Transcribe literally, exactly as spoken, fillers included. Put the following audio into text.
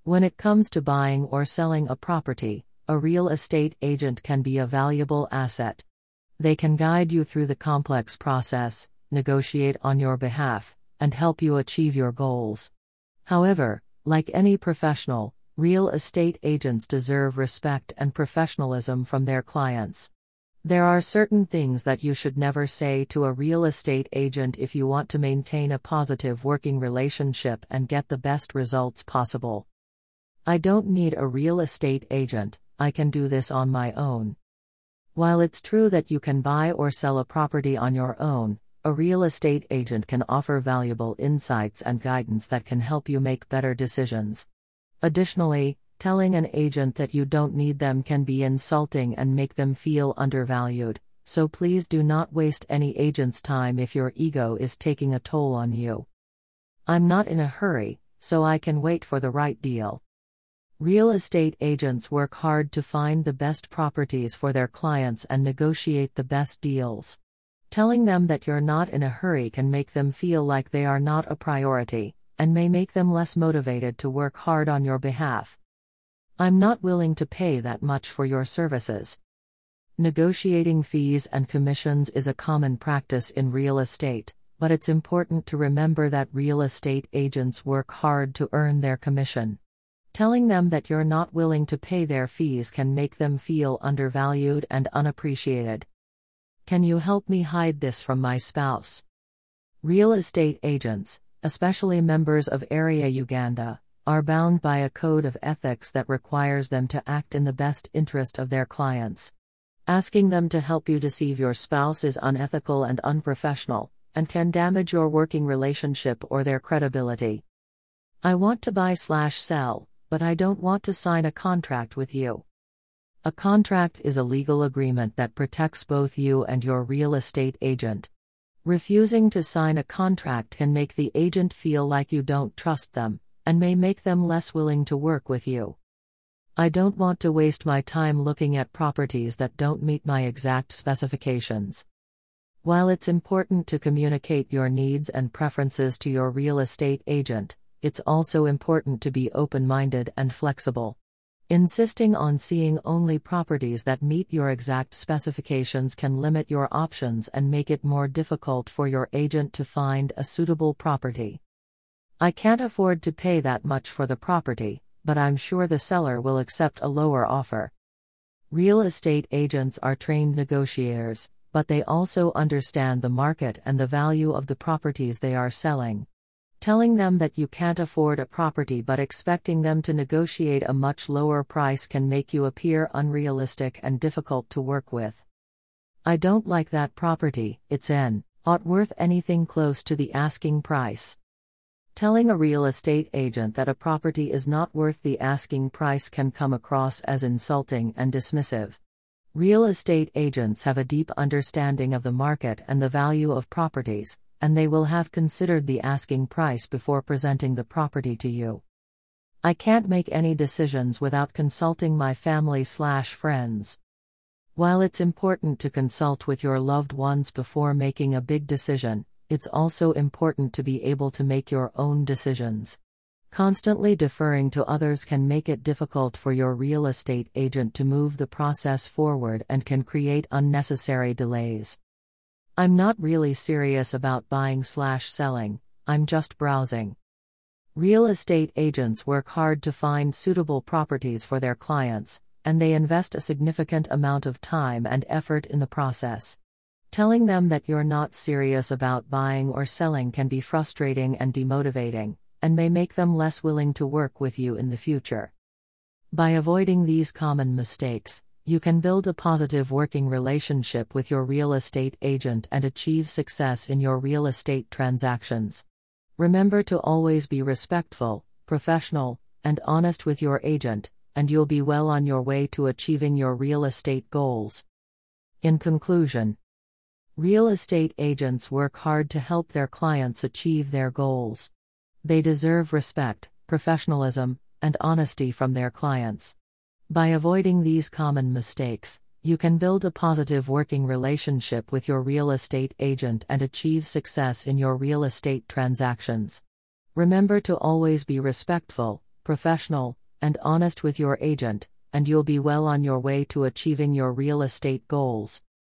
When it comes to buying or selling a property, a real estate agent can be a valuable asset. They can guide you through the complex process, negotiate on your behalf, and help you achieve your goals. However, like any professional, real estate agents deserve respect and professionalism from their clients. There are certain things that you should never say to a real estate agent if you want to maintain a positive working relationship and get the best results possible. I don't need a real estate agent, I can do this on my own. While it's true that you can buy or sell a property on your own, a real estate agent can offer valuable insights and guidance that can help you make better decisions. Additionally, telling an agent that you don't need them can be insulting and make them feel undervalued, so please do not waste any agent's time if your ego is taking a toll on you. I'm not in a hurry, so I can wait for the right deal. Real estate agents work hard to find the best properties for their clients and negotiate the best deals. Telling them that you're not in a hurry can make them feel like they are not a priority, and may make them less motivated to work hard on your behalf. I'm not willing to pay that much for your services. Negotiating fees and commissions is a common practice in real estate, but it's important to remember that real estate agents work hard to earn their commission. Telling them that you're not willing to pay their fees can make them feel undervalued and unappreciated. Can you help me hide this from my spouse? Real estate agents, especially members of Area Uganda, are bound by a code of ethics that requires them to act in the best interest of their clients. Asking them to help you deceive your spouse is unethical and unprofessional, and can damage your working relationship or their credibility. I want to buy slash sell, but I don't want to sign a contract with you. A contract is a legal agreement that protects both you and your real estate agent. Refusing to sign a contract can make the agent feel like you don't trust them, and may make them less willing to work with you. I don't want to waste my time looking at properties that don't meet my exact specifications. While it's important to communicate your needs and preferences to your real estate agent, it's also important to be open-minded and flexible. Insisting on seeing only properties that meet your exact specifications can limit your options and make it more difficult for your agent to find a suitable property. I can't afford to pay that much for the property, but I'm sure the seller will accept a lower offer. Real estate agents are trained negotiators, but they also understand the market and the value of the properties they are selling. Telling them that you can't afford a property but expecting them to negotiate a much lower price can make you appear unrealistic and difficult to work with. I don't like that property, it's n not worth anything close to the asking price. Telling a real estate agent that a property is not worth the asking price can come across as insulting and dismissive. Real estate agents have a deep understanding of the market and the value of properties, and they will have considered the asking price before presenting the property to you. I can't make any decisions without consulting my family slash friends. While it's important to consult with your loved ones before making a big decision, it's also important to be able to make your own decisions. Constantly deferring to others can make it difficult for your real estate agent to move the process forward and can create unnecessary delays. I'm not really serious about buying slash selling, I'm just browsing. Real estate agents work hard to find suitable properties for their clients, and they invest a significant amount of time and effort in the process. Telling them that you're not serious about buying or selling can be frustrating and demotivating, and may make them less willing to work with you in the future. By avoiding these common mistakes, you can build a positive working relationship with your real estate agent and achieve success in your real estate transactions. Remember to always be respectful, professional, and honest with your agent, and you'll be well on your way to achieving your real estate goals. In conclusion, real estate agents work hard to help their clients achieve their goals. They deserve respect, professionalism, and honesty from their clients. By avoiding these common mistakes, you can build a positive working relationship with your real estate agent and achieve success in your real estate transactions. Remember to always be respectful, professional, and honest with your agent, and you'll be well on your way to achieving your real estate goals.